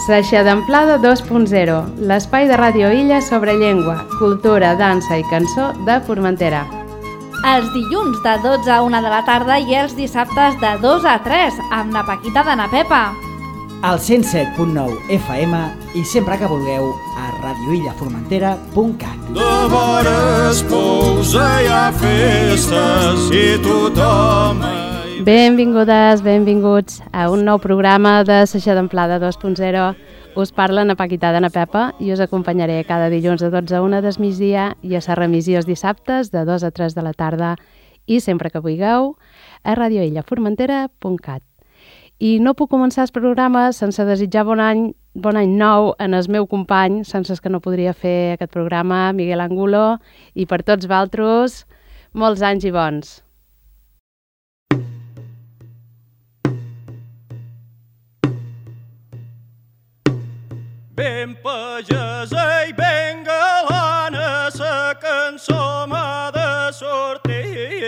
Seixadamplada 2.0, l'espai de Ràdio Illa sobre llengua, cultura, dansa i cançó de Formentera. Els dilluns de 12 a 1 de la tarda i els dissabtes de 2 a 3 amb na Paquita de na Pepa. Al 107.9 FM i sempre que vulgueu a radioillaformentera.cat. De vores pousa hi ha festes i tothom... Benvingudes, benvinguts a un nou programa de Seixadamplada 2.0. Us parla na Paquita de na Pepa i us acompanyaré cada dilluns de 12 a 1 del migdia i a la remissió els dissabtes de 2 a 3 de la tarda i sempre que vulgueu a radioillaformentera.cat. I no puc començar el programa sense desitjar bon any nou en el meu company, sense el que no podria fer aquest programa, Miguel Angulo, i per tots vosaltres, molts anys i bons. Ben pagesa i ben galana, sa cançó m'ha de sortir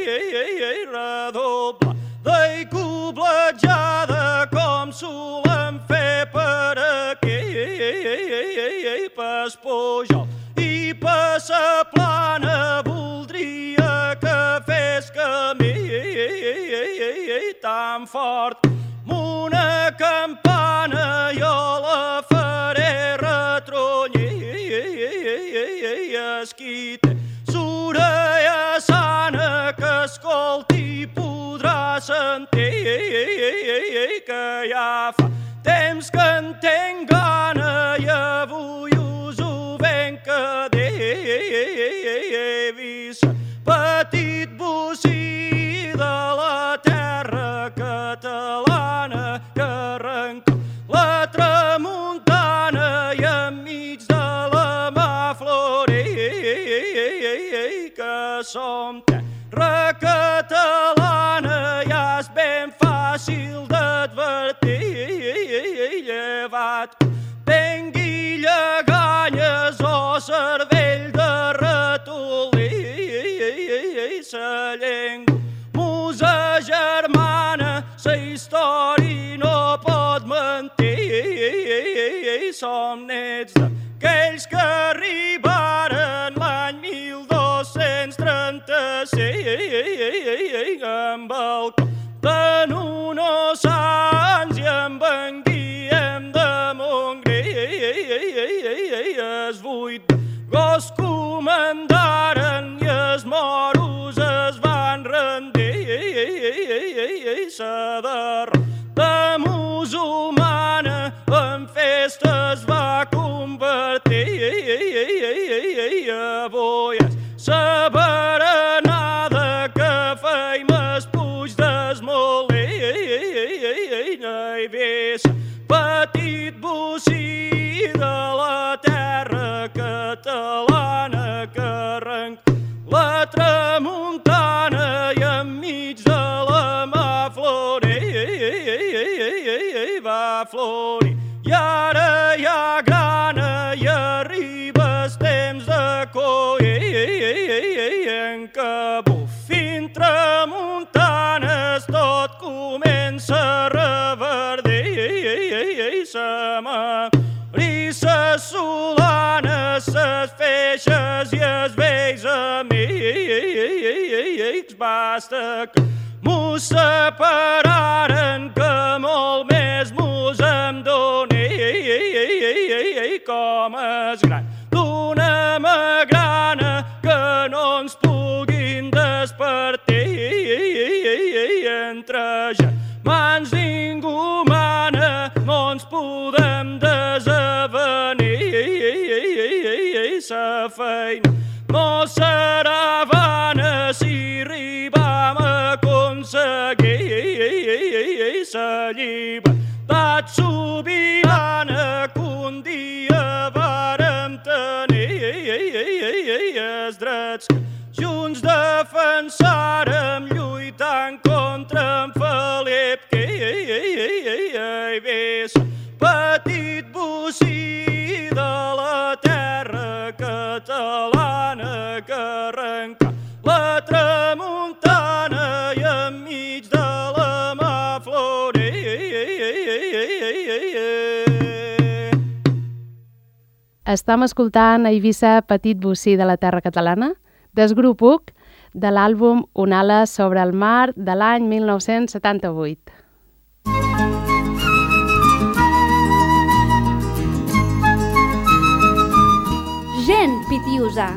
redoblada i coblejada com solem fer per aquí, pas Pujol i pas sa plana voldria que fes camí tan fort una campana jo la faré retronyir es qui té s'orella sana que escolti podrà sentir que ja fa temps que en tenc gana i avui us ho venc a dir. He vist petit bocí de la terra catalana que arrenca la tramuntana i enmig de la mà florir que som terra catalana ja és ben fàcil d'advertir. Llevat vengui lleganyes o cervell de ratolí, sa llengua musa germana, sa història no pot mentir. Som nets d'aquells que arribaren l'any 1236 amb el compten unos sants i amb en Guillem de Montgrí. Es 8 d'agost comandaren i els moros es van rendir. Sa derrota musulmana en festa es va convertir. Avui és sa berenada que feim es Puig des Molí. He vist petit bocí de la terra catalana que arrenca la tramuntana i enmig de la mà florir va florir i ara hi ha grana i arriba el temps de collir en què bufin tramuntanes tot comença a reverdir. Sa i sa solana, ses feixes i els vells amics. Basta que mos separaren, que molt més mos em doni. Com és gran d'una magrana que no ens puguin despertir. Entre germans ningú mana, no ens podem desavenir. Sa feina no serà vana si arribam a aconseguir sa llibertat sobirana que un dia vàrem tenir. Els drets que junts defensàrem lluitant contra en Felip que he vist petit bocí de la terra catalana que arrenca la tramuntana i enmig de la mà florir. Estem escoltant a Eivissa Petit Bocí de la Terra Catalana, del grup UC, de l'àlbum Un ala sobre el mar de l'any 1978. Gent pitiusa.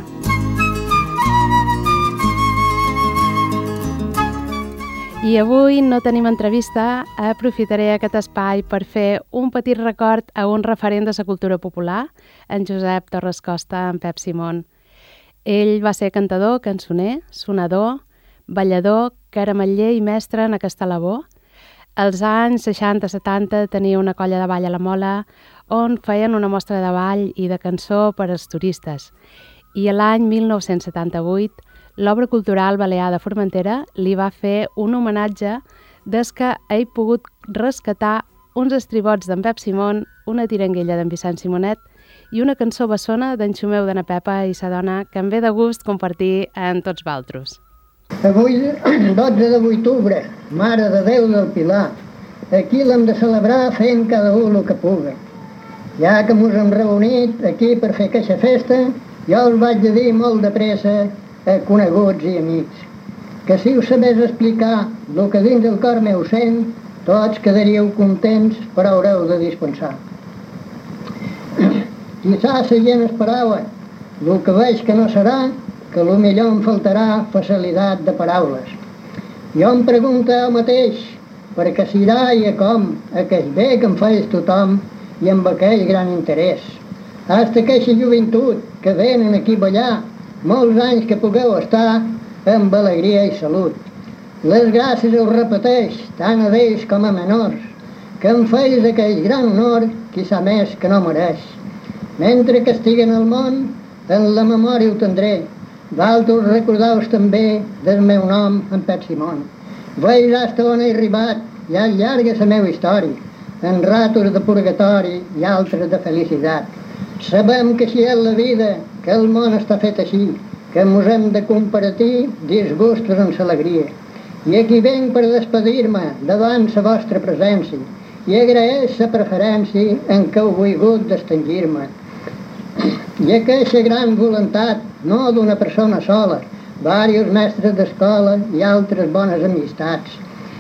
I avui no tenim entrevista, aprofitaré aquest espai per fer un petit record a un referent de la cultura popular, en Josep Torres Costa, en Pep Simón. Ell va ser cantador, cançoner, sonador, ballador, carameller i mestre en aquesta labor. Als anys 60-70 tenia una colla de ball a la Mola on feien una mostra de ball i de cançó per als turistes. I l'any 1978 l'Obra Cultural Balear de Formentera li va fer un homenatge des que ell pogut rescatar uns estribots d'en Pep Simón, una tiranguella d'en Vicent Simonet i una cançó bessona d'en Xumeu de na Pepa i sa dona que em ve de gust compartir amb tots valtros. Avui, 12 d'octubre, Mare de Déu del Pilar, aquí l'hem de celebrar fent cada un el que puga. Ja que mos hem reunit aquí per fer aquesta festa, jo us vaig a dir molt de pressa a coneguts i amics, que si us sabés explicar el que dins del cor meu sent, tots quedaríeu contents, però haureu de dispensar. Quizás la gent esperava el que veig que no serà, que millor em faltarà facilitat de paraules. Jo em pregunto jo mateix per què serà i a com aquell bé que em feis tothom i amb aquell gran interès. Hasta aquesta joventut que venen aquí a ballar, molts anys que pugueu estar amb alegria i salut. Les gràcies us repeteix, tant a vells com a menors, que em feis aquell gran honor, qui sap més que no mereix. Mentre que estiguen al món, en la memòria ho tindré. Valtros recordeu també del meu nom, en Pep Simón. Veus hasta on he arribat, ja llarga la meva història, en ratos de purgatori i altres de felicitat. Sabem que així és la vida, que el món està fet així, que mos hem de compartir disgustos amb l'alegria. I aquí venc per despedir-me davant la vostra presència i agraeix la preferència en què heu volgut distingir-me. I aquesta gran voluntat, no d'una persona sola, diversos mestres d'escola i altres bones amistats.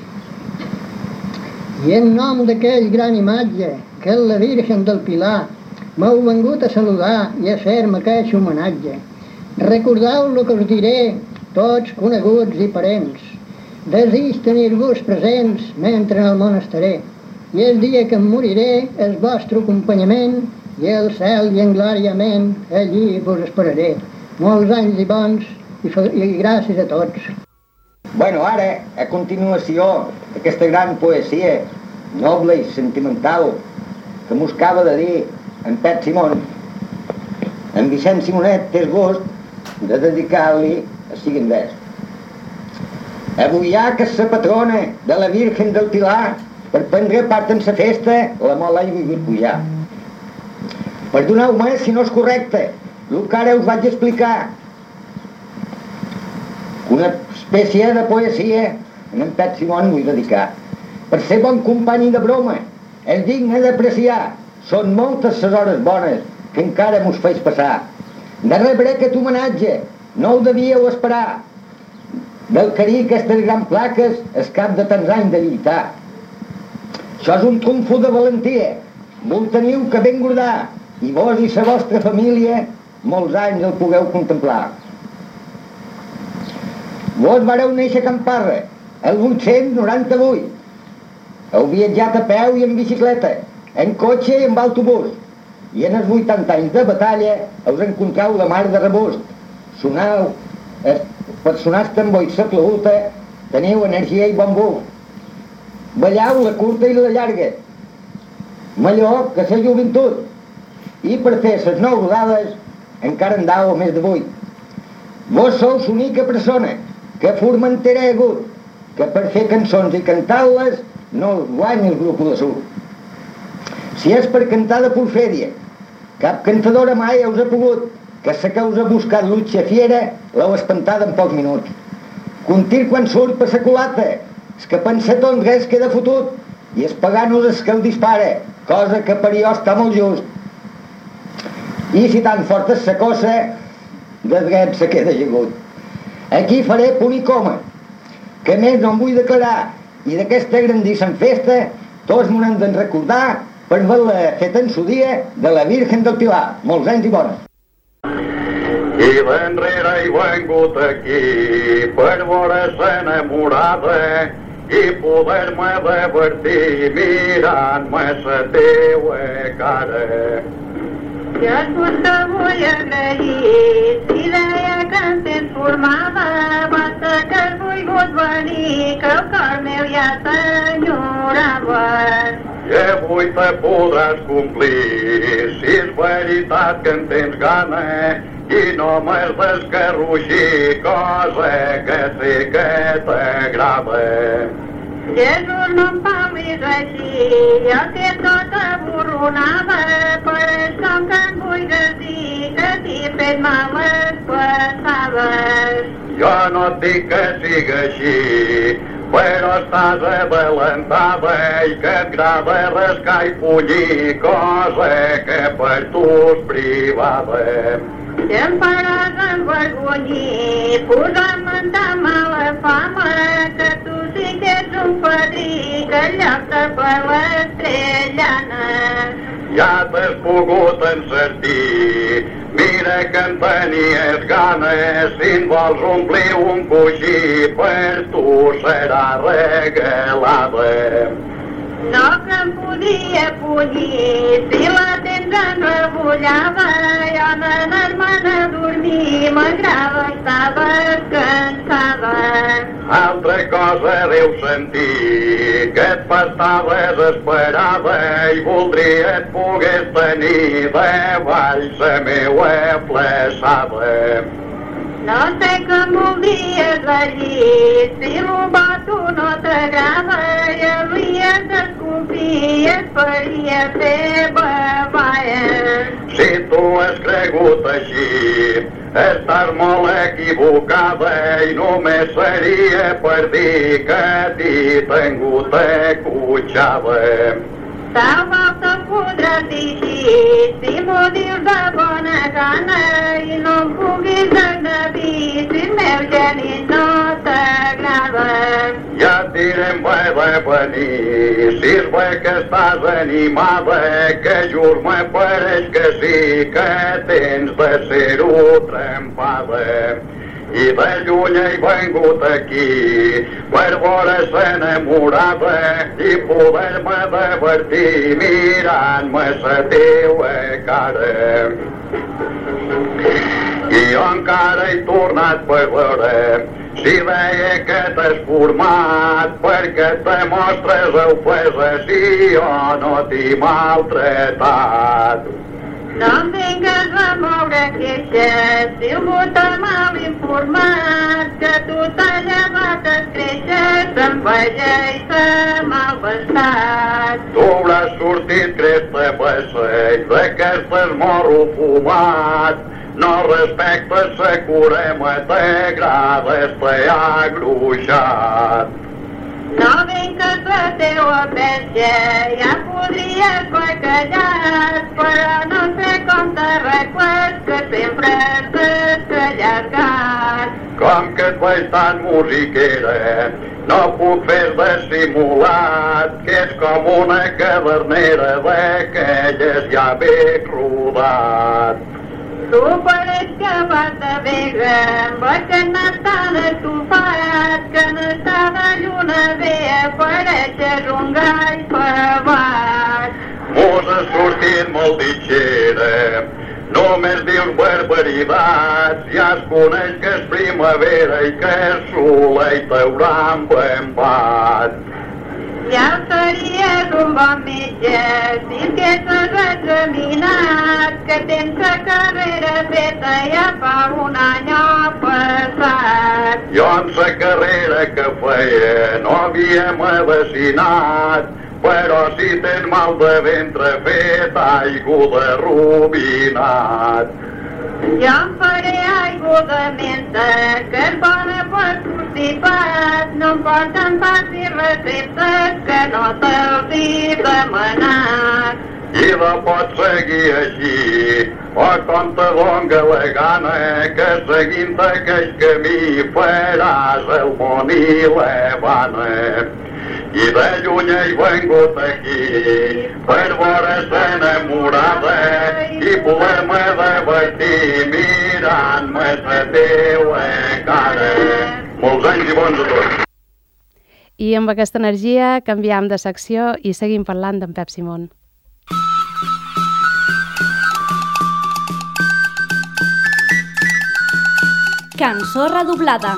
I en nom d'aquell gran imatge, que és la Virgen del Pilar, m'heu vengut a saludar i a fer-me aquest homenatge. Recordeu el que us diré, tots coneguts i parents. Desig tenir-vos presents mentre en el món estaré. I el dia que em moriré, el vostre acompanyament i el cel i en glòriament allí vos esperaré. Molts anys i bons i gràcies a tots. Bueno, ara, a continuació, aquesta gran poesia noble i sentimental que mos acaba de dir en Pep Simón, en Vicent Simonet té el gust de dedicar-li el següent vers. Avui ja que és la patrona de la Virgen del Pilar, per prendre part en la festa, la Mola he volgut pujar. Perdoneu-me si no és correcte el que ara us vaig explicar. Una espècie de poesia en Pep Simón vull dedicar. Per ser bon company de broma, és digne d'apreciar. Són moltes les hores bones que encara mos feis passar. De rebre aquest homenatge no ho devíeu esperar. Del carí aquestes grans plaques és cap de tants anys de lluitar. Això és un trumfo de valentia. Vos teniu que ben guardar i vos i la vostra família molts anys el pugueu contemplar. Vos vareu néixer a Camparra el 898. Heu viatjat a peu i en bicicleta, en cotxe i en autobús. I en els 80 anys de batalla us encontreu la mar de rebust. Soneu, per sonar-te amb voix la flauta, teniu energia i bon gust. Ballau la curta i la llarga, millor que la joventut. I per fer les 9 rodades encara en dau més de 8. Vos sou l'única persona que a Formentera ha hagut, que per fer cançons i cantar-les no guanya el grup de Sur. Si és per cantar de porfèria, cap cantadora mai us ha pogut, que la que us ha buscat l'utxa fiera l'heu espantada en pocs minuts. Contir quan surt per la culata, és que pensa tot res queda fotut, i és pagant-nos és que el dispara, cosa que per jo està molt just. I si tan forta és la cosa, desguet se queda ajagut. Aquí faré punt i coma, que més no em vull declarar, i d'aquesta grandíssima festa tots m'ho hem de recordar per haver-la fet en su dia de la Virgen del Pilar. Molts anys i bones. I d'enrere he vengut aquí per veure s'enamorada i poder-me divertir mirant-me la teua cara. Jo et vostre vull agrair si deia que em tens formada, basta que has volgut venir, que el cor meu ja t'enyorava. I avui te podràs complir si és veritat que en tens gana i no m'has d'escarruixir, cosa que sé que t'agrada. Jesús, no em parlis així, jo que tot aborronada, per això que em vulgues dir que t'hi he fet males passades. Jo no et dic que sigui així, però estàs adelantada i que et agrada rascar i punyir, cosa que per tu és privada. Si em faràs envergonyir, posant-me en tan mala fama, que tu sí que ets un padrí, que en lloc de per l'estrellana. Ja t'has pogut encertir, mira que en tenies ganes, si en vols omplir un coixí, per tu serà regalada. No que em podia punyir, si la tens enrebullada, jo d'anar-me'n a dormir, m'agrada estar descansada. Altra cosa deus sentir, que et pastava desesperada i voldria et pogués tenir davall la meua fleçada. No sé que em voldries allí, si l'urbà tu no t'agrada, i hauries d'escopir i et faria fer baballes. Si tu has cregut així, estàs molt equivocada i només seria per dir que t'hi tingut acotxada. Tal volta em podràs dir així, si m'ho dius de bona gana i no em puguis agredir, si el meu geni no t'agrada. Ja et diré en ve de venir, si és bé que estàs animada, que just me pareix que sí, que tens de ser-ho trempada. I de lluny he vengut aquí per veure s'enamorada i poder-me divertir mirant-me la teua cara. I jo encara he tornat per veure si deia que t'has format perquè te mostres ofesa si jo no t'he maltratat. No em vingues a moure queixes, si algú t'ha mal informat, que tu t'ha llevat escreixes, s'enveja i s'ha malvestat. Tu hauràs sortit cresta passeig d'aquestes morro fumat, no respectes la curema, t'agrada estar agruixat. No vingues la teua penja, ja podries haver callat, però no sé com t'arregles, que sempre has descallargat. Com que et veig tan musiquera, no puc fer dissimulat, que és com una cadernera d'aquelles ja ben rodat. Tu pareix que vas de vega, perquè n'has tan estufat, que n'està de lluna ve apareixes un gall favat. Mos has sortit molt ditxera, només dius barbaritats, ja es coneix que és primavera i que és sola i t'haurà empempat. Ja series un bon metge, si haguessis examinat, que tens la carrera feta ja fa un any passat. Jo amb la carrera que feia no havia medicinat, però si tens mal de ventre fet aigua de rubinat. Jo em faré aigua de menta, que és bona per constipat, no em porten pas ni receptes que no te'ls he demanat. i la pot seguir així, o com te donga la gana, que seguint aquell camí faràs el món i l'Havana. I de lluny he vengut aquí per veure's enamorada i poder-me divertir mirant-me la teua cara. Molts anys i bons a tots. I amb aquesta energia canviem de secció i seguim parlant d'en Pep Simón. Cançó redoblada.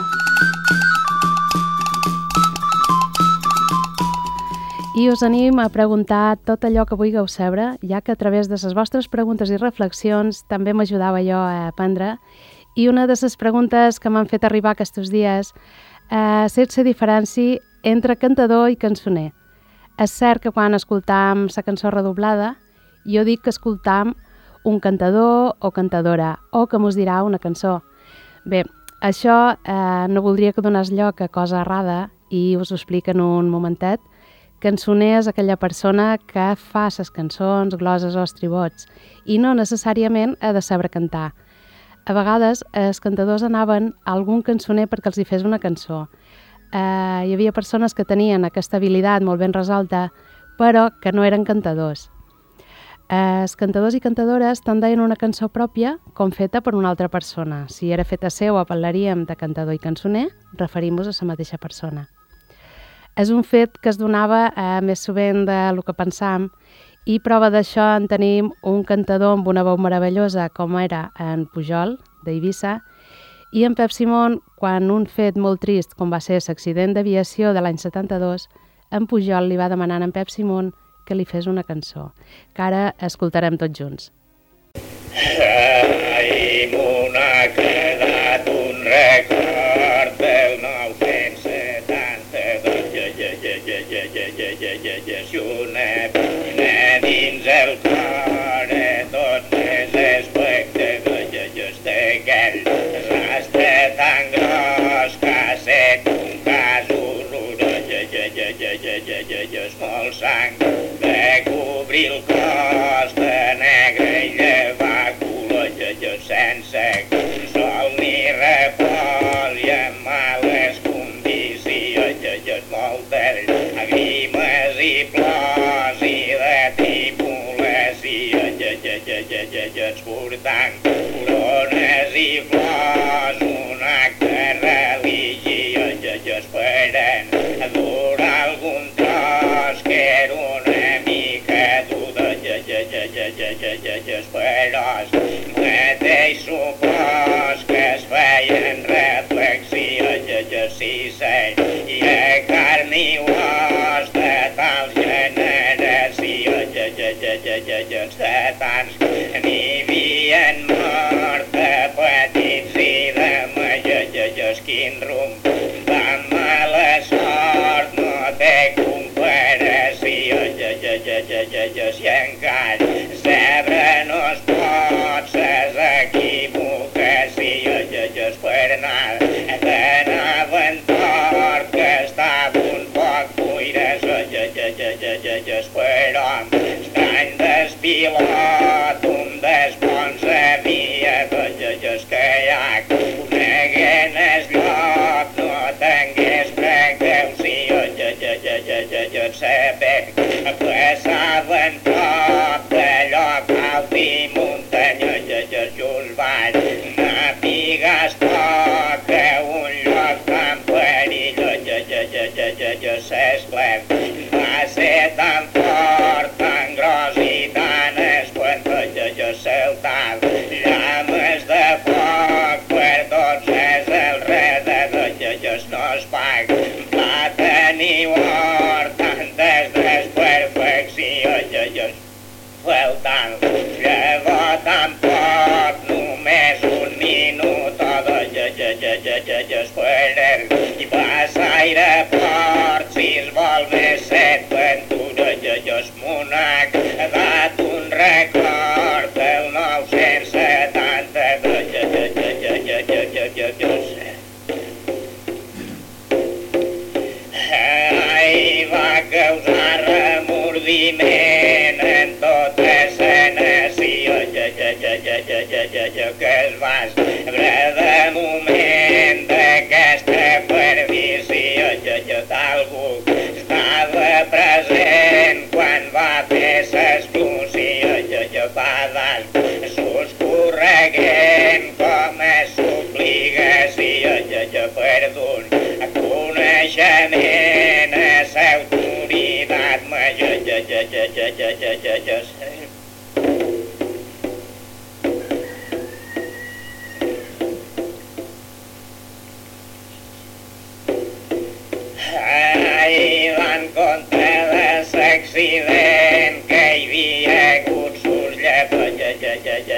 I us anim a preguntar tot allò que vulgueu saber, ja que a través de les vostres preguntes i reflexions també m'ajudava jo a aprendre. I una de les preguntes que m'han fet arribar aquests dies és la diferència entre cantador i cançoner. És cert que quan escoltam la cançó redoblada, jo dic que escoltam un cantador o cantadora, o que mos dirà una cançó. Bé, això no voldria que donés lloc a cosa errada i us ho explico en un momentet. Cançoner és aquella persona que fa les cançons, gloses o estribots i no necessàriament ha de saber cantar. A vegades els cantadors anaven a algun cançoner perquè els hi fes una cançó. Hi havia persones que tenien aquesta habilitat molt ben resolta, però que no eren cantadors. Els cantadors i cantadores tant deien una cançó pròpia com feta per una altra persona. Si era feta seua, parlaríem de cantador i cançoner, referim-nos a la mateixa persona. És un fet que es donava més sovint del que pensam i prova d'això en tenim un cantador amb una veu meravellosa com era en Pujol, d'Eivissa, i en Pep Simón, quan un fet molt trist com va ser l'accident d'aviació de l'any 72, en Pujol li va demanar a en Pep Simón que li fes una cançó, que ara escoltarem tots junts. Ai, m'ho ha quedat un record del 972, si una pina dins el cor, tots els aspectes d'aquell rastre tan gros que ha set un cas horrorós, molt sang de cobrir el cos de negre i llevar color sense consol ni repòs i en males condicions, moltes llàgrimes i plors i de tripulacions, portant corones i flors, un acte religiós, esperant adorar algun tros que era una mica dudós, però mateix supòs que es feien reflexions, si seria carn i os de tals generacions, de tants que n'hi havien mort de petits i de majors, quin rumb de mala sort no té comparació, i encara sabre no es pot ses equivocacions, per anar d'anaven tort que estava un poc buires, però estrany despilot, un despilot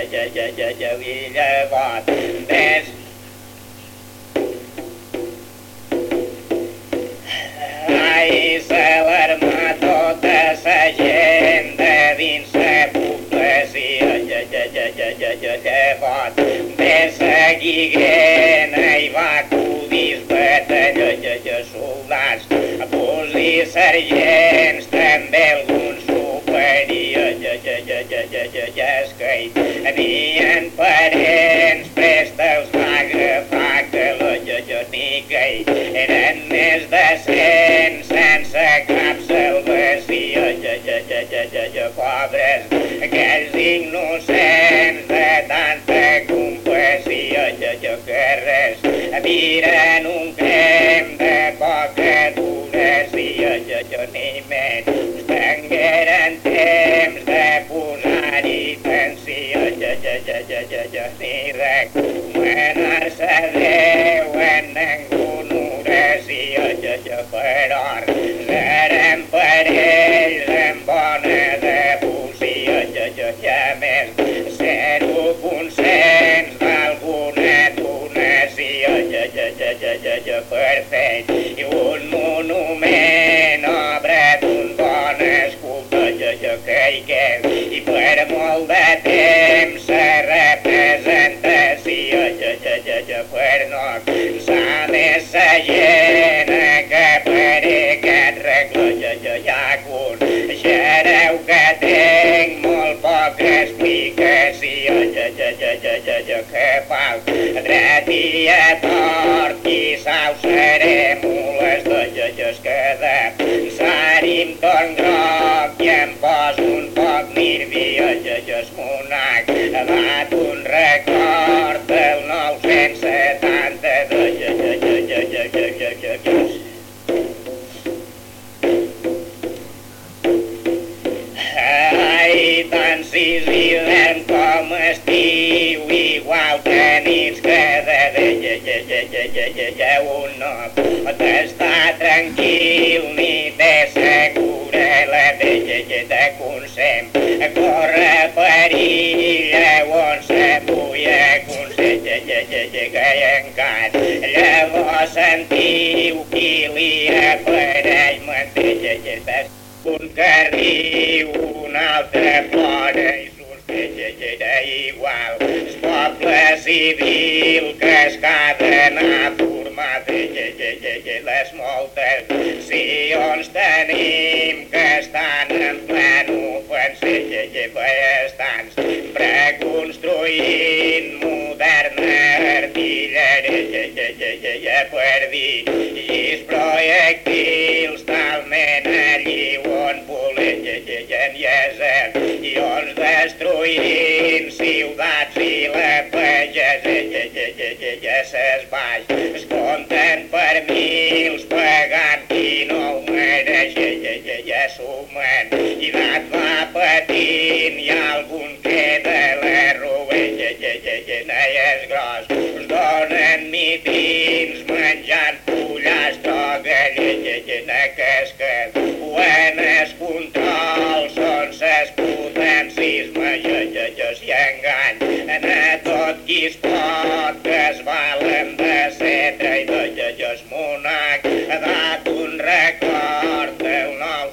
i llavors ves. Ai, s'alarma tota sa gent de dins sa població, llavors ves a Guiguena i va acudis batalló, soldats, i sergents, també alguns superiors, és que hi havien parents, presta'ls va agafar calor, ni que hi eren més de 100 sense cap salvació, pobres, aquells innocents de tanta compassió, que res miren un crem de poca duració, ni menys tingueren temps de posar-hi tensió, ni recomanar-se a Déu en ninguna oració, però serem per ells en bona devoció, ja més zero consens d'alguna donació, per fer i un monument, obra d'un bon escultor, que hi queda, i per molt de temps la representació, per no cansar més la gent que per aquest regló, ja coneixereu que tinc molt poca explicació, que fal dret i a tort, quizà ho seré molestós, que de pensar-hi em torn groc i em poso un poc nerviós, monac, bat un record del 972, ai, tant si és hivern com estiu, igual que nits que de un no pot estar tranquil ni té segura la de consent, corre perill on s'apuja consell, que encara llavors sentiu qui li apareix menteix, un que riu, un altre plora i sospecha igual. El poble civil que es cada anar format, les moltes sions tenim que estan en plan ofensiu, estan reconstruint moderna artilleria per dirigir projectils talment allí on polegen i és i on destruint ciutats i la pagesia ses baix es compten per mils pagant qui no ho mereix, sumen i dat va patint i algun queda la rovella, és gros, us donen mitins menjant pollastre, que és que quan es control són ses potències majors i engany a tot qui es pot que es valen de ser traïdors, monac ha dat un record del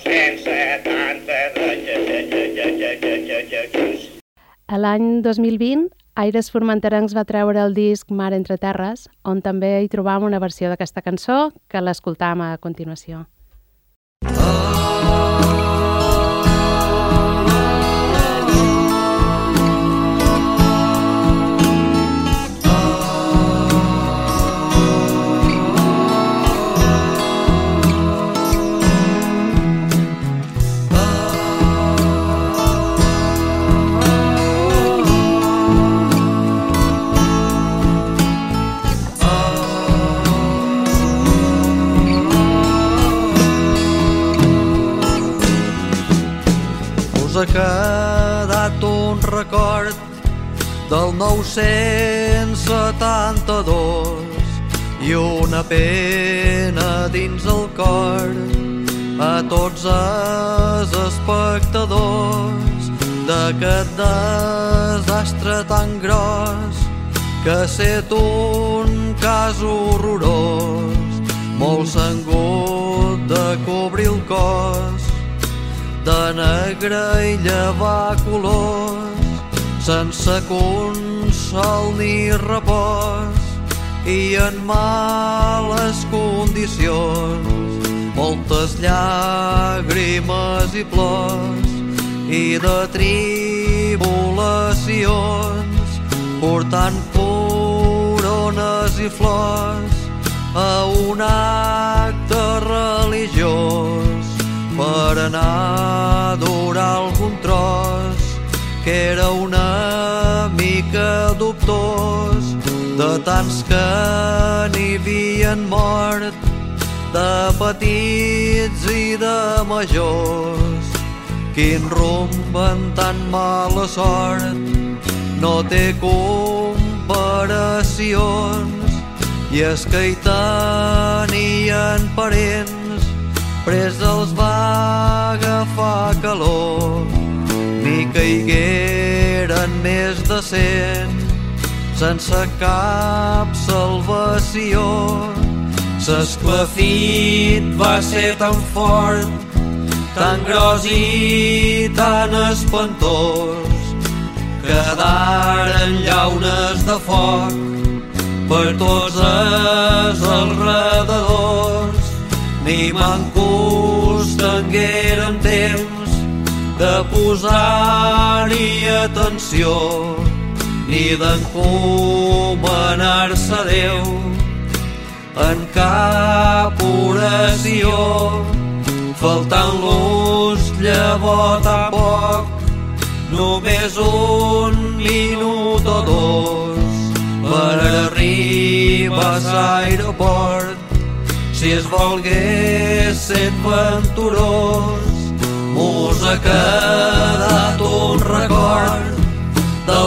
972. A l'any 2020, Aires Formenterencs va treure el disc Mar entre terres, on també hi trobam una versió d'aquesta cançó que l'escoltam a continuació. Ha quedat un record del 972 i una pena dins el cor a tots els espectadors d'aquest desastre tan gros que ha set un cas horrorós. Molts s'han hagut de cobrir el cos de negre i llevar colors, sense consol ni repòs i en males condicions. Moltes llàgrimes i plors i de tribulacions, portant corones i flors a un acte religiós per anar a adorar algun tros que era una mica dubtós de tants que n'hi havien mort, de petits i de majors. Quin rumb en tan mala sort, no té comparacions, i és que hi tenien parents, pres els va agafar calor, ni caigueren més de 100 sense cap salvació. S'esclafit va ser tan fort, tan gros i tan espantós, quedaren llaunes de foc per tots els alrededors. Ni mancos tingueren temps de posar-hi atenció, ni d'encomanar-se a Déu en cap oració, faltant-los llavors tan poc, només un minut o dos per arribar a l'aeroport. Si es volgués ser venturós, mos ha quedat un record del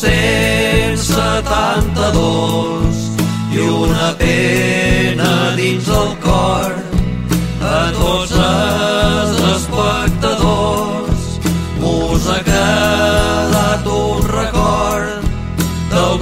972 i una pena dins el cor a tots els espectadors. Mos ha quedat un record del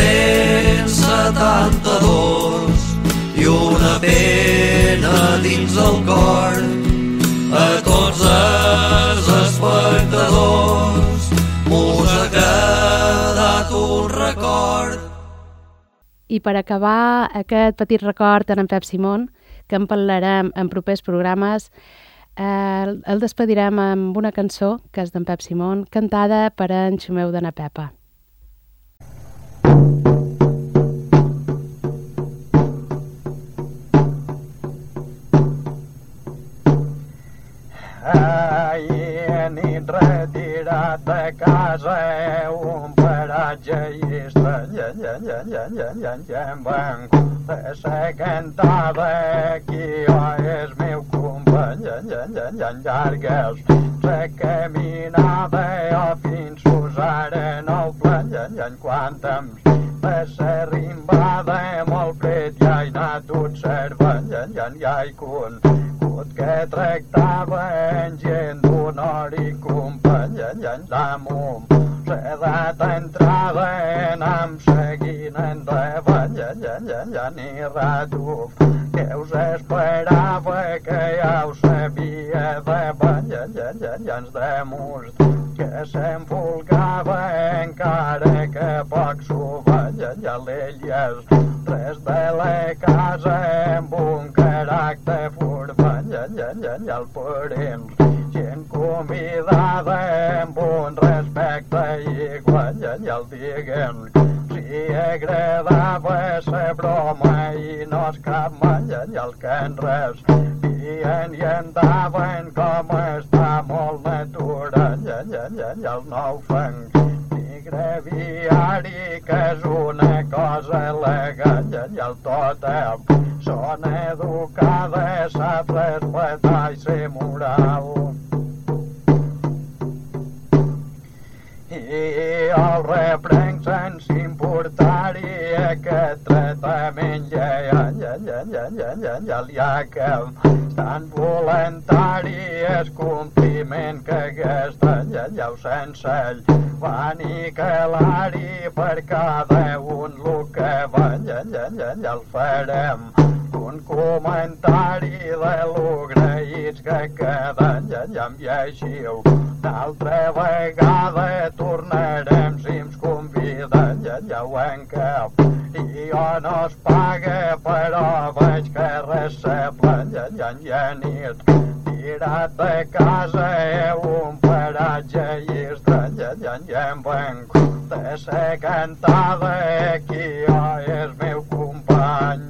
972 i una pena dins el cor a tots els espectadors. Mos ha quedat un record. I per acabar aquest petit record en Pep Simón, que en parlarem en propers programes, el despedirem amb una cançó que és d'en Pep Simón, cantada per en Xumeu de na Pepa. Ahir nit retirat de casa un paratge i estrany em van confessar cantava qui és meu company llargues se caminava fins s'usaren el plan quan temps passa rimbada molt fred ja he anat observant ja he conegut que tractaven gent d'honor i companya damunt s'edat entrada anam seguint endavant ni rato que us esperava que ja ho sabia davant ens demostra que s'enfolgava encara que poc s'ho balla l'ell és res de la casa amb un caràcter formant el parents gent convidada amb un respecte igual el diguen si agradava sa broma i no es cap mal el que en res i andaven com està molt natural el nou fang ni graviari que és una cosa elegant el totem són educades sap respetar i ser moral i el reprenc sense importar-hi aquest tret de menjar, ja que tan voluntari és compliment que aquesta llau sense ell va aniquilar-hi per cada un el que va, el farem un comentari de lo graïts que queden, ja em llegiu. D'altra vegada tornarem si ens conviden, ja ho encap. I jo no es paga, però veig que res semblen, ja nit. Tirat de casa un paratge i estrany, ja em venc. De ser cantada aquí jo és meu company.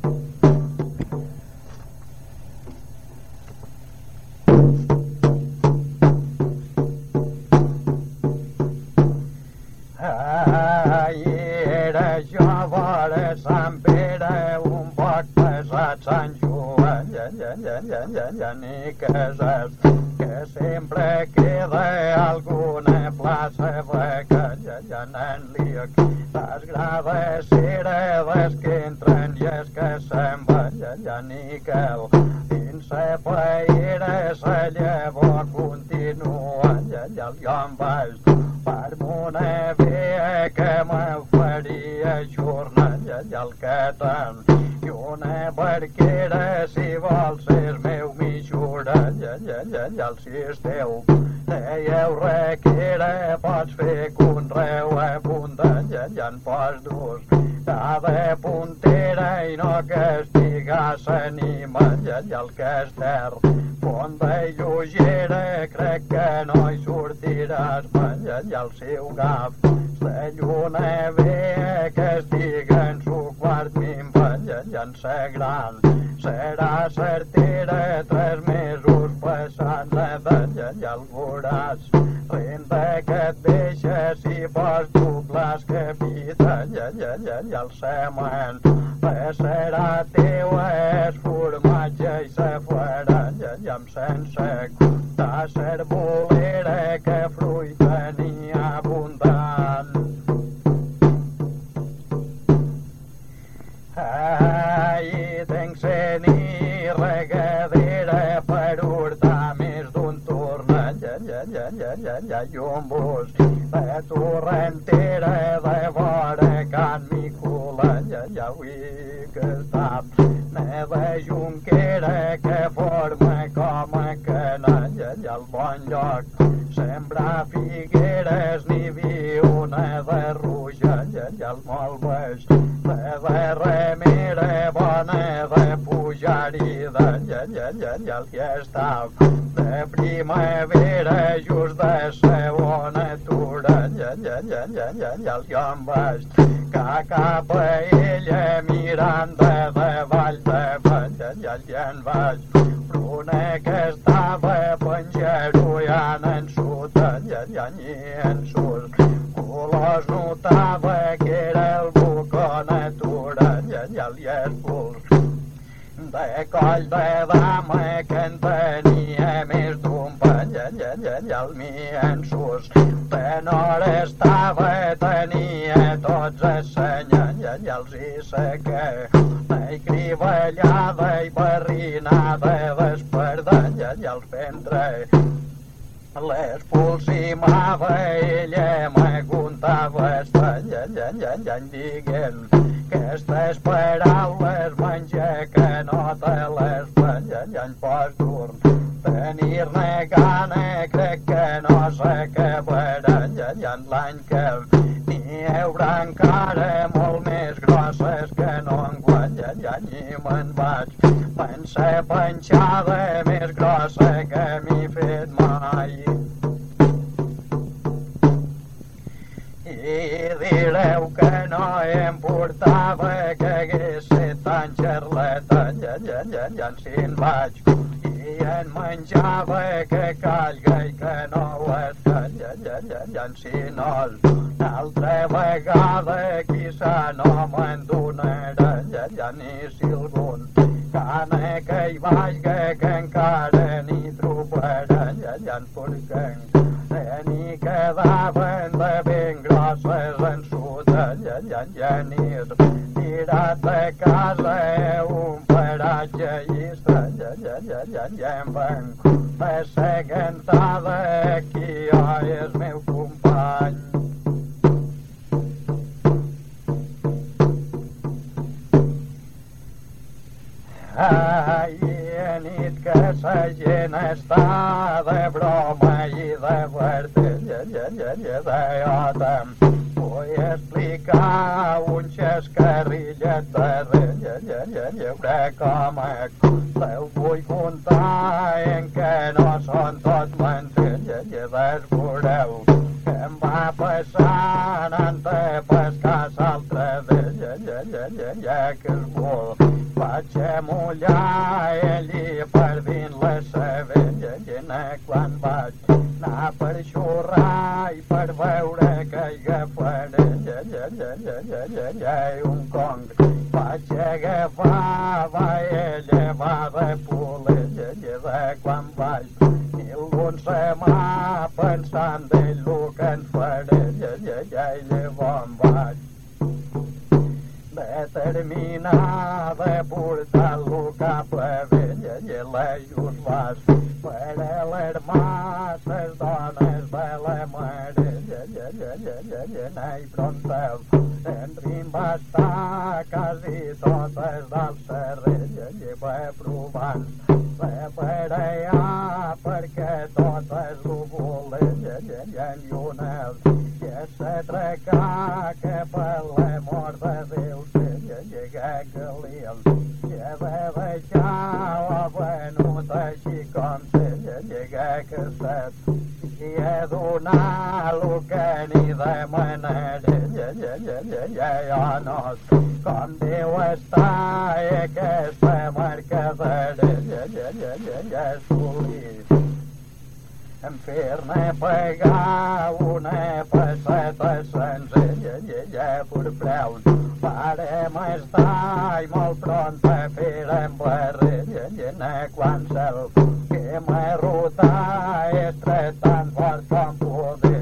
Era jo vora Sant Pere un poc pesat Sant Joan, ni casat, que sempre queda alguna plaça vacant, nen-li les graveceres que entren i es que se'n van, ni cal, dins la paera la llavor continua, jo em vaig per una via que m'oferia jornal i el catan i una barquera si vols és meu mitjura i el sisteu dèieu requera pots fer conreu abundant i en pots dur cada puntera i no que estiga s'anima i el caster fonda i lleugera crec que no hi sortiràs i el seu gaf la lluna ve que estiga en su quart minvant i en sa gran serà certera 3 mesos passant l'edat i el veuràs renda que et deixa si pots doblar capitany i el semen serà teu és formatge i sa faran i amb sense comptar cervolera que fruita n'hi ha abundant. I tenc seny i regadera per hurtar més d'un tornat i un bus de torrentera de vora Can Micola ja vull que està neva junquera que forma com a canall i al bon lloc sembrar figueres n'hi viuna de ruja i al molt baix de remera bona de pujar-hi i el que està de primavera just de segona atura i el que em vaig cap a ella mirant de davall i el que en vaig una que estava penjarollant en sota i en sus colors notava que era el bucó natura i el llespuls de coll de dama que en tenia més d'un pany i el mi en sus tenor estava tenia tots assenyant i els hi seca i crivellada i barrinada d'esperdany i els ventre l'expulsimava ella m'aguntava estrany dient que aquestes paraules menjar que no te les plany en pots dur tenir-ne gana crec que no s'acabaran i en l'any que n'hi haurà encara molt més grosses que no enguany i me'n vaig pensar penjada més grossa que m'he fet mai. I direu que no em portava que hagués set tan xarlatany i en si en vaig i en menjava que callga i que no es calla i en si no una altra vegada quizà no me'n donarà ni si algun cana que hi vagi que encara n'hi trobaran i en porquem n'hi quedaven de ben grosses en sota i en genís tirat de casa un paratge i em venc de ser cantada qui jo és meu company. Ai, a nit que sa gent està de broma i de verdella, jo te'n vull explicar un xascarrillet de com te'l vull contar en què no són tot mentides, veureu que em va passar anant a pescar l'altre d'ella que es vol. Vaig a mullar ell i per dins la sevella quan vaig anar per xurrar i per veure que hi agafaré un cong. Vaig agafar, va ella va de polella quan vaig i algun se m'ha pensant d'ell el que en faré i llavors vaig determinar de portar-lo cap a vella i l'ajut vas per alarmar les dones de la marella i prontes en rim va estar quasi totes del serrell i va provant de barallar perquè totes ho volen i una que s'atracar que per l'amor de Déu llegar calent i ha de deixar la venut així com se llegar casat i a donar el que ni demanaré jo no sé com deu estar aquesta mercaderia assolir en fer-ne pagar una passeta senzilla per preus farem estar i molt pront a fer en barrella quan se'l que m'arrotar és tret tan fort com poder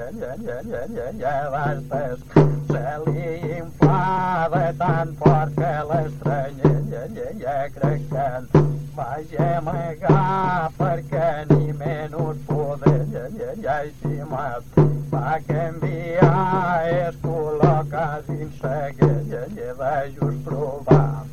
després se li inflada tan fort que l'estranya crec que vaig amagar perquè ni menys poder i si m'has va canviar és col·locar dins seguella de just provar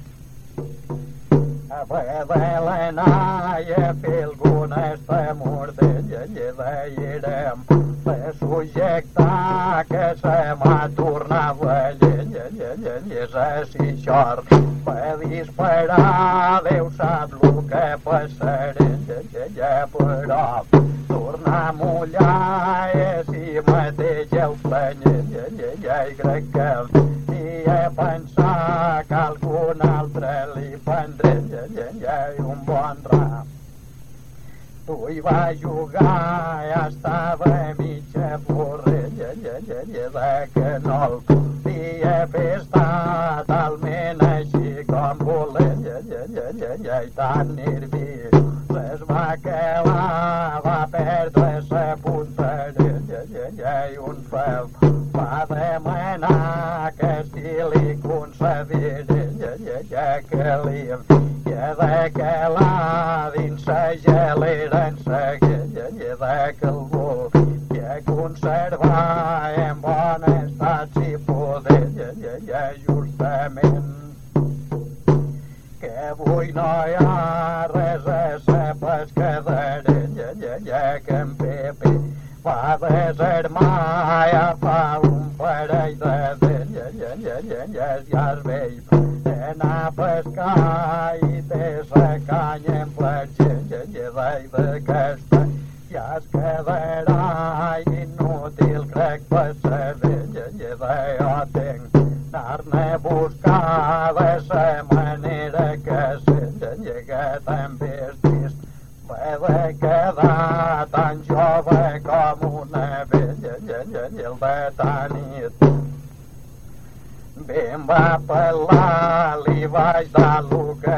haver de l'anar i a fer alguna estamordella d'irem de subjectar que se m'ha tornat vellella és així xort per disparar Déu sap el que passaré però tornar a mullar és i mateix el planyella i crec que ni a pensar que algun altre li prendré i un bon ram tu hi va jugar ja estava mitja borrella de que no el podia fer estar talment així com volella i tan nerviós es va quedar va perdre sa punteria i un fel va demanar que si li concediria que li havia de quedar dins sa gelera en seguella de que el volia conservar en bon estat si poderia justament que avui no hi ha res a sa pescaderia que en Pepe va desarmar ja fa un parell de d'elles ja es vell anar a pescar i té sa canya en platja d'aquesta ja es quedarà inútil crec passadella jo tenc anar-ne a buscar de sa manera que s'enllega també és trist de quedar tan jove com una vella el de tan nit bé em va pelar li vaig dar el que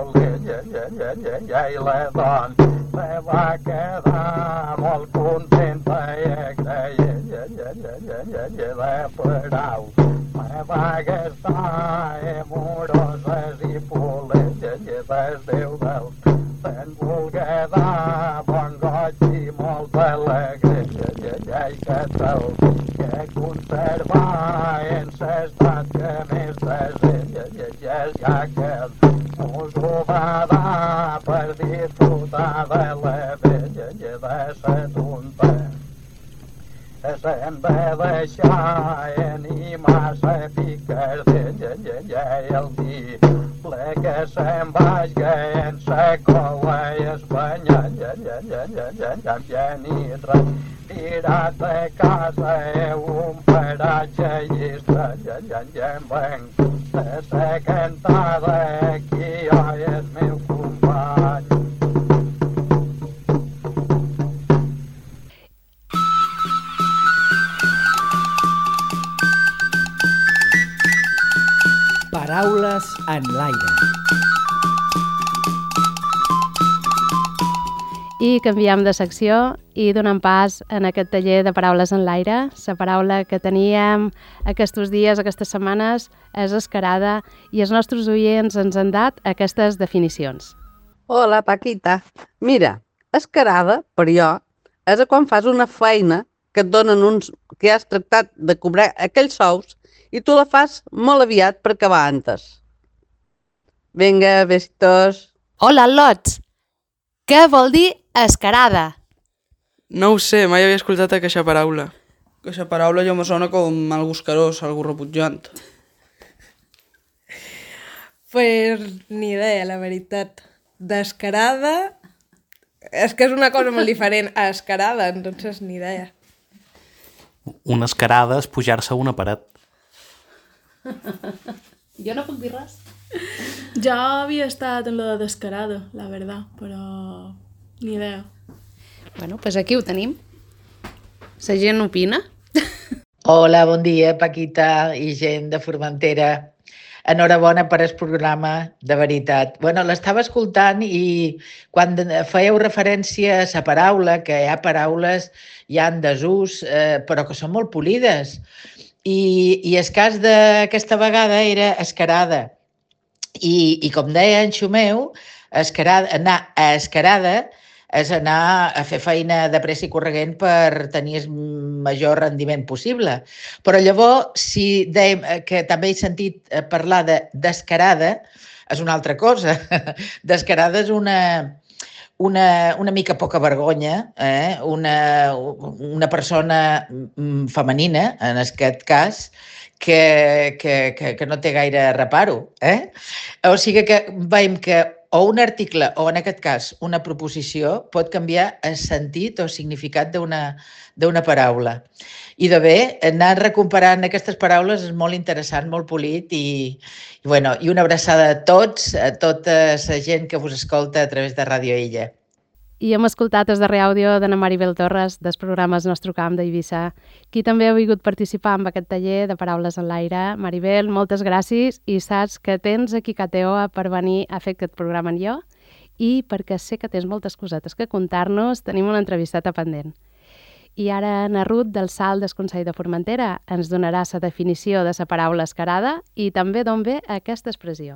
volia i la dona se va quedar molt contenta i agraïda de parau me vagues amoroses I polelles des Déu del se'n vulgué dar bon goig I molta alegria I que te'l que conservar en s'estat que més deselles ja que us ho va dar per disfrutar de la vella de sa tonta. Se'n va deixar ni massa piques d'ella el dia que se'n vagi en sa cola I es banya ja ni retirat de casa un paratge I estrella venc sa cantada qui és meu company. Paraules en l'aire. I canviem de secció I donem pas en aquest taller de paraules en l'aire. La paraula que teníem aquests dies, aquestes setmanes, és escarada I els nostres oients ens han dat aquestes definicions. Hola, Paquita. Mira, escarada, per jo, és quan fas una feina que et donen uns que has tractat de cobrar aquells sous I tu la fas molt aviat per acabar antes. Vinga, besitos. Hola, Lots. Què vol dir escarada? No ho sé, mai havia escoltat aquesta paraula. Aquesta paraula ja me sona com algú escarós, algú rebutjant. Pues ni idea, la veritat. Descarada... És que és una cosa molt diferent a escarada, entonces ni idea. Una escarada és pujar-se a una paret. Jo no puc dir res. Jo havia estat en la descarada, la verdad, però ni idea. Bueno, pues aquí ho tenim. La gent opina. Hola, bon dia, Paquita I gent de Formentera. Enhorabona per el programa, de veritat. Bueno, l'estava escoltant I quan fèieu referència a la paraula, que hi ha paraules, hi ha en desús, però que són molt polides. I el cas d'aquesta vegada era escarada. I com deia en Xumeu, anar a escarada és anar a fer feina de pressa I corregent per tenir el major rendiment possible. Però llavors, si dèiem que també he sentit parlar de descarada, és una altra cosa. Descarada és una mica poca vergonya, una persona femenina, en aquest cas, que no té gaire reparo. O sigui que veiem que o un article, o en aquest cas una proposició, pot canviar el sentit o significat d'una paraula. I de bé, anar recuperant aquestes paraules és molt interessant, molt polit i una abraçada a tots, a tota la gent que us escolta a través de Ràdio Illa. I hem escoltat el darrer àudio d'Anna Maribel Torres dels programes Nostre Camp d'Eivissa, qui també ha vingut participar en aquest taller de paraules en l'aire. Maribel, moltes gràcies i saps que tens aquí Cateoa per venir a fer aquest programa amb jo i perquè sé que tens moltes cosetes que contar-nos, tenim una entrevistata pendent. I ara Anna Ruth del SAL del Consell de Formentera ens donarà la definició de la paraula escarada i també d'on ve aquesta expressió.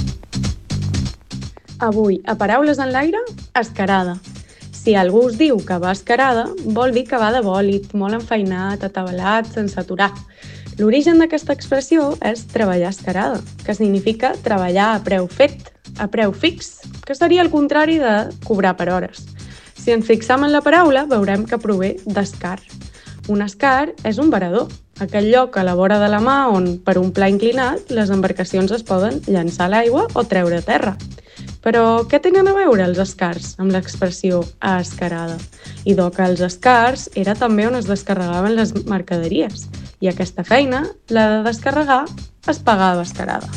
Avui, a Paraules en l'aire, escarada. Si algú us diu que va escarada, vol dir que va de bòlit, molt enfeinat, atabalat, sense aturar. L'origen d'aquesta expressió és treballar escarada, que significa treballar a preu fet, a preu fix, que seria el contrari de cobrar per hores. Si ens fixam en la paraula, veurem que prové d'escar. Un escar és un varador, aquell lloc a la vora de la mà on, per un pla inclinat, les embarcacions es poden llançar a l'aigua o treure a terra. Però què tenen a veure els escars amb l'expressió a escarada? I que els escars era també on es descarregaven les mercaderies. I aquesta feina, la de descarregar, es pagava escarada.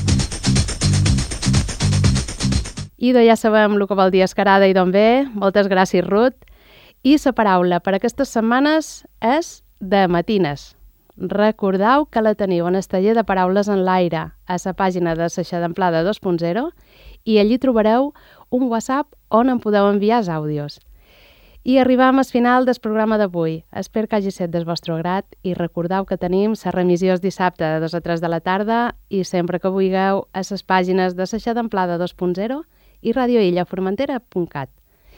I ja sabem el que vol dir escarada i d'on ve. Moltes gràcies, Ruth. I la paraula per aquestes setmanes és de matines. Recordeu que la teniu en el taller de paraules en l'aire a la pàgina de Seixadamplada 2.0 i allí trobareu un WhatsApp on em podeu enviar els àudios. I arribam al final del programa d'avui. Espero que hagi estat del vostre grat i recordeu que tenim la remissió el dissabte de 2 a 3 de la tarda i sempre que vulgueu a les pàgines de Seixada Amplada 2.0 i radioillaformentera.cat.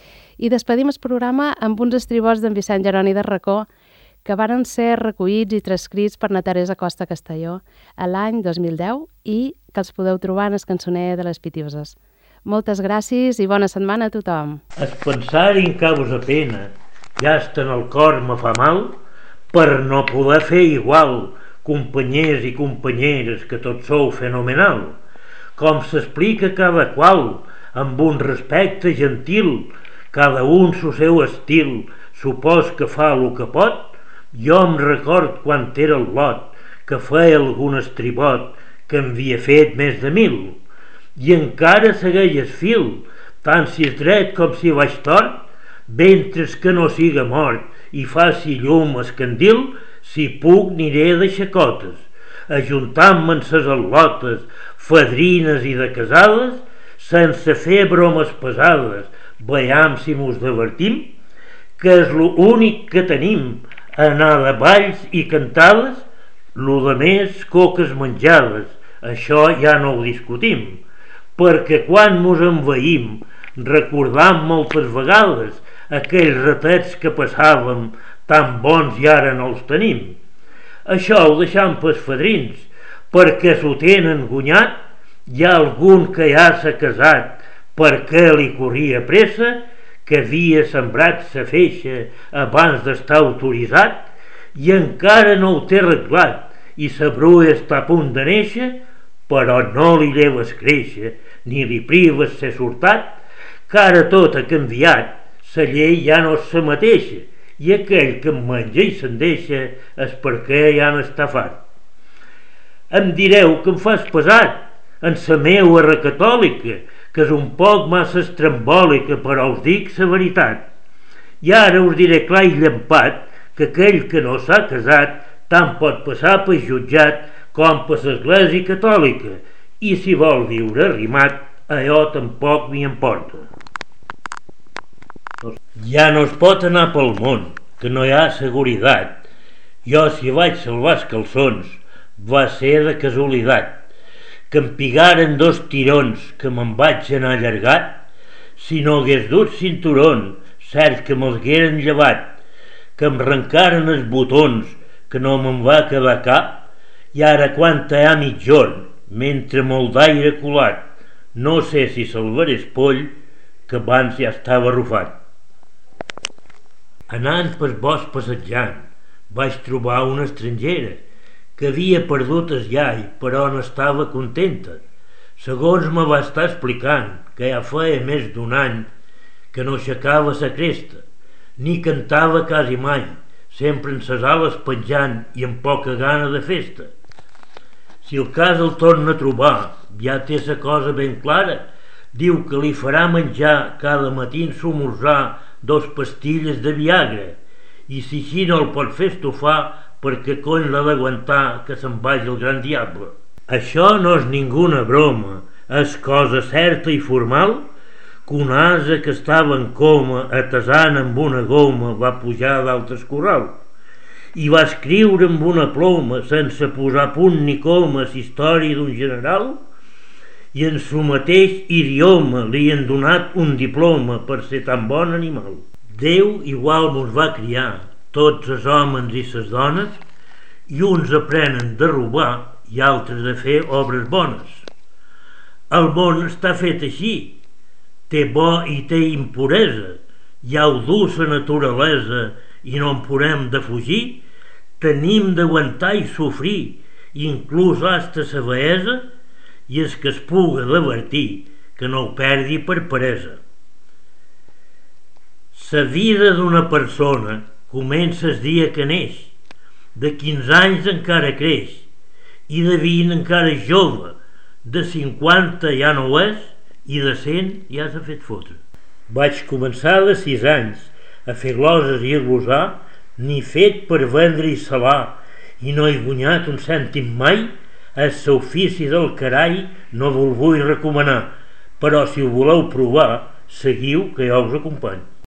I despedim el programa amb uns estribots d'en Vicent Jeroni de Racó que varen ser recollits i transcrits per na Teresa Costa Castelló a l'any 2010 i que els podeu trobar en el cançoner de les Pitiuses. Moltes gràcies i bona setmana a tothom. Es pensar-hi en cabos a pena, ja està en el cor me fa mal, per no poder fer igual, companyers i companyeres, que tots sou fenomenal. Com s'explica cada qual, amb un respecte gentil, cada un su seu estil, supos que fa el que pot. Jo em record quan era el lot, que feia algun estribot, que en havia fet més de 1000. I encara segueix el fil, tant si és dret com si baix tort, mentre que no siga mort i faci llum el candil, si puc aniré de xacotes, ajuntant-me en ses al·lotes, fadrines i de casades, sense fer bromes pesades, veiem si mos divertim, que és l'únic que tenim, anar de balls i cantades, lo de més coques menjades, això ja no ho discutim, perquè quan mos envaïm, recordam moltes vegades aquells ratets que passàvem tan bons i ara no els tenim. Això ho deixam pels fadrins, perquè s'ho tenen guanyat, hi ha algun que ja s'ha casat perquè li corria pressa, que havia sembrat sa feixa abans d'estar autoritzat i encara no ho té arreglat i sa brua està a punt de néixer, però no li lleves créixer ni li prives ser sortat, que ara tot ha canviat, sa llei ja no és sa mateixa i aquell que em menja i se'n deixa és perquè ja n'està fart. Em direu que em fas pesat en sa meua recatòlica, que és un poc massa estrambòlica, però us dic la veritat. I ara us diré clar i llampat que aquell que no s'ha casat tant pot passar per jutjat com per l'església catòlica, i si vol viure rimat, allò tampoc m'hi importa. Ja no es pot anar pel món, que no hi ha seguretat. Jo si vaig salvar els calçons va ser de casualitat, que em pigaren 2 tirons que me'n vaig anar allargat, si no hagués dut cinturón, cert que me'ls hagueren llevat, que em arrencaren els botons, que no me'n va quedar cap, i ara quan hi ha mitjorn, mentre molt d'aire colat, no sé si salvaré el poll, que abans ja estava arrufat. Anant pel bosc passejant, vaig trobar una estrangera, que havia perdut el iai, però n'estava contenta. Segons me va estar explicant, que ja feia més d'un any que no aixecava sa cresta, ni cantava quasi mai, sempre en ses ales penjant i amb poca gana de festa. Si el cas el torna a trobar, ja té sa cosa ben clara, diu que li farà menjar cada matí en somorzar 2 pastilles de Viagra, i si així no el pot fer estofar, perquè cony l'ha d'aguantar que se'n vagi el gran diable. Això no és ninguna broma, és cosa certa i formal que un ase que estava en coma atesant amb una goma va pujar dalt el corral i va escriure amb una ploma sense posar punt ni coma l'història d'un general i en su mateix idioma li han donat un diploma per ser tan bon animal. Déu igual mos va criar, tots els homes i les dones, i uns aprenen de robar i altres a fer obres bones. El món està fet així, té bo i té impuresa, ja ho du sa naturalesa i no en podem defugir, tenim d'aguantar i sofrir, inclús hasta sa bellesa, i és que es puga divertir, que no ho perdi per peresa. Sa vida d'una persona comença el dia que neix, de 15 anys encara creix, i de 20 encara és jove, de 50 ja no ho és, i de 100 ja s'ha fet fotre. Vaig començar de 6 anys a fer gloses i a glosar, ni fet per vendre i salar, i no he guanyat un cèntim mai, el ofici del carall no vos vull recomanar, però si ho voleu provar, seguiu que jo us acompanyo.